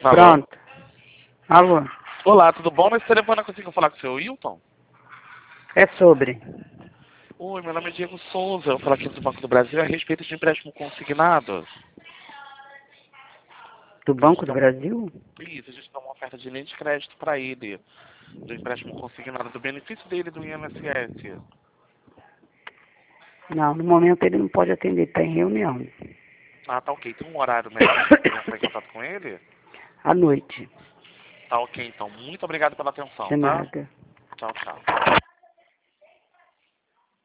Alô? Pronto. Alô? Olá, tudo bom? Nesse telefone eu consigo falar com o seu Wilton? É sobre. Oi, meu nome é Diego Souza. Eu falo aqui do Banco do Brasil a respeito de empréstimo consignado. Do A gente Banco do tem Brasil? Isso, a gente dá uma oferta de linha de crédito para ele, do empréstimo consignado, do benefício dele do INSS. Não, no momento ele não pode atender, está em reunião. Ah, tá ok. Tem um horário melhor para poder entrar em contato com ele? À noite. Tá ok, então. Muito obrigado pela atenção, De tá? nada. Tchau, tchau.